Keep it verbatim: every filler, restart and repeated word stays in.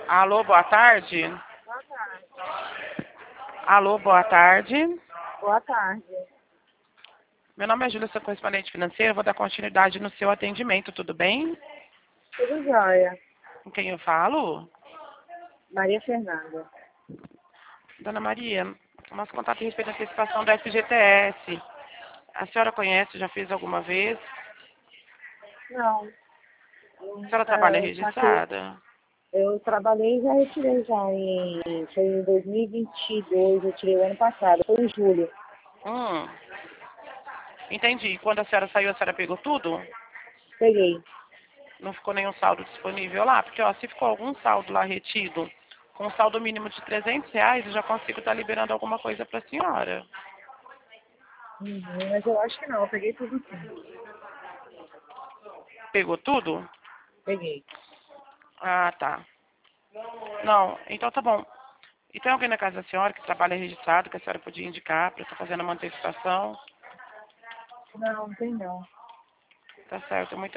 Alô, boa tarde. Boa tarde. Alô, boa tarde. Boa tarde. Meu nome é Júlia, sou correspondente financeira. Vou dar continuidade no seu atendimento, tudo bem? Tudo jóia. Com quem eu falo? Maria Fernanda. Dona Maria, nosso contato a respeito da antecipação do F G T S. A senhora conhece, já fez alguma vez? Não. A senhora trabalha Nunca saquei. registrada? Eu trabalhei e já retirei já em. Foi em dois mil e vinte e dois, eu tirei o ano passado, foi em julho. Hum, entendi. Quando a senhora saiu, a senhora pegou tudo? Peguei. Não ficou nenhum saldo disponível lá? Porque, ó, se ficou algum saldo lá retido, com um saldo mínimo de trezentos reais, eu já consigo estar liberando alguma coisa para a senhora. Uhum, mas eu acho que não, eu peguei tudo sim. Pegou tudo? Peguei. Ah, tá. Não, então tá bom. E tem alguém na casa da senhora que trabalha registrado, que a senhora podia indicar para eu estar fazendo uma antecipação? Não, não tem não. Tá certo, muito